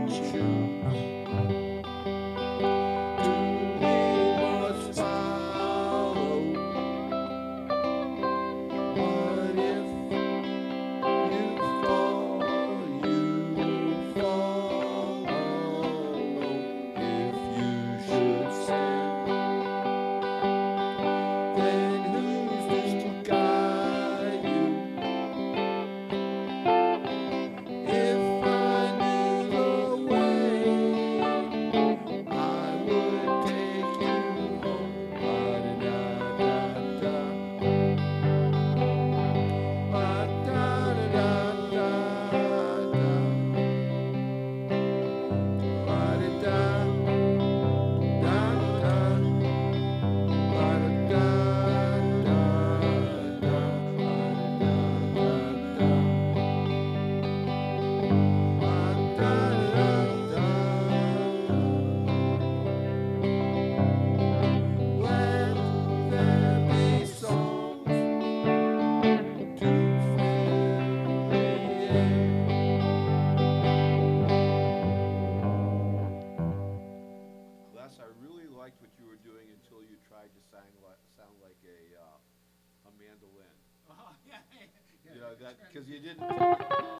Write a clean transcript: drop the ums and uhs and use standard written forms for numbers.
choose. We must follow. What if you fall? You fall alone. If you should stand, then who's this to guide you? If I knew the way, I would take you home. Ba-da-da-da-da. Ba-da-da-da-da-da. Ba-da-da-da-da. Les, I really liked what you were doing until you tried to sound like a mandolin. Oh, yeah, yeah. You know that because you didn't.